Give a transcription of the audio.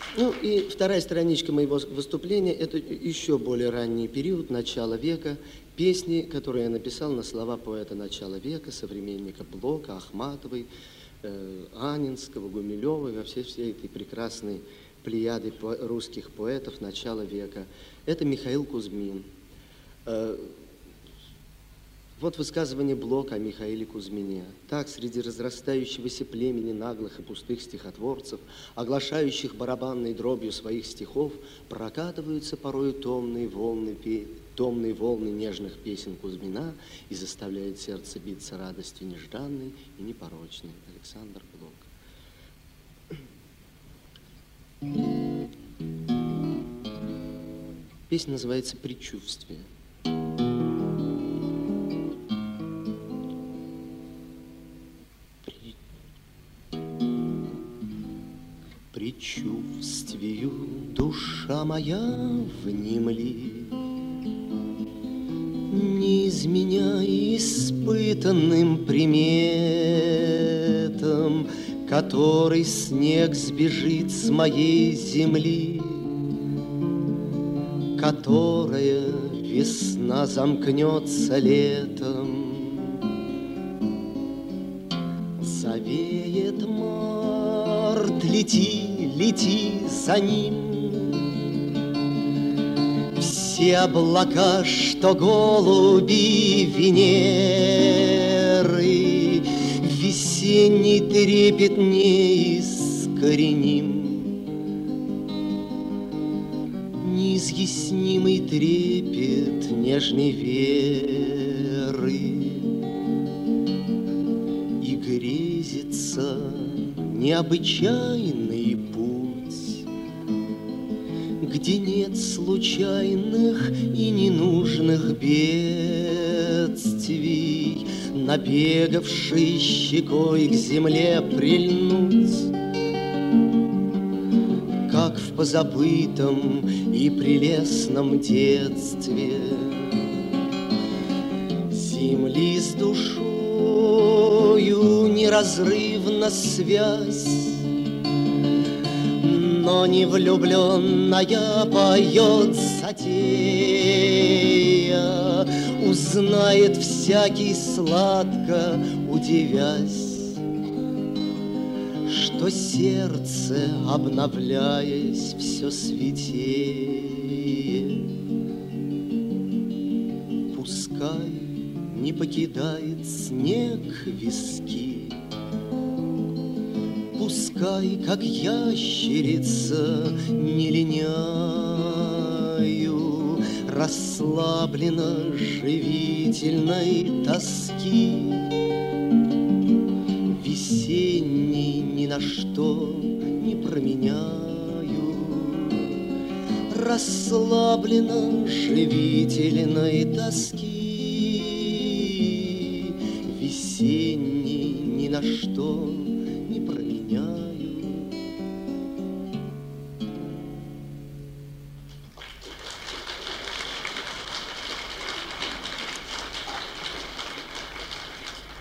Ну и вторая страничка моего выступления – это еще более ранний период, начало века, песни, которые я написал на слова поэта начала века, современника Блока, Ахматовой, Анинского, Гумилева и вообще всей этой прекрасной плеяды русских поэтов начала века. Это Михаил Кузьмин. Вот высказывание Блока о Михаиле Кузьмине. Так, среди разрастающегося племени наглых и пустых стихотворцев, оглашающих барабанной дробью своих стихов, прокатываются порою томные волны нежных песен Кузьмина и заставляют сердце биться радостью нежданной и непорочной. Александр Блок. Песня называется «Предчувствие». Предчувствию, душа моя, внемли, не изменяй испытанным приметам, который снег сбежит с моей земли, которая весна замкнется летом. Завеет март, лети, лети за ним. Все облака, что голуби Венеры, весенний трепет неискореним. Неизъяснимый трепет нежной веры, и грезится необычайный путь, где нет случайных и ненужных бедствий, набегавший щекой к земле прильнуть, как в позабытом и прелестном детстве. Земли с душою неразрывна связь, но не влюбленная поет затея, узнает всякий сладко, удивясь, что сердце, обновляясь, все святее. Пускай не покидает снег виски, пускай, как ящерица, не линяю, расслабленно живительной тоски. Весенний ни на что не променяю, расслабленно живительной тоски. Весенний ни на что не променяю.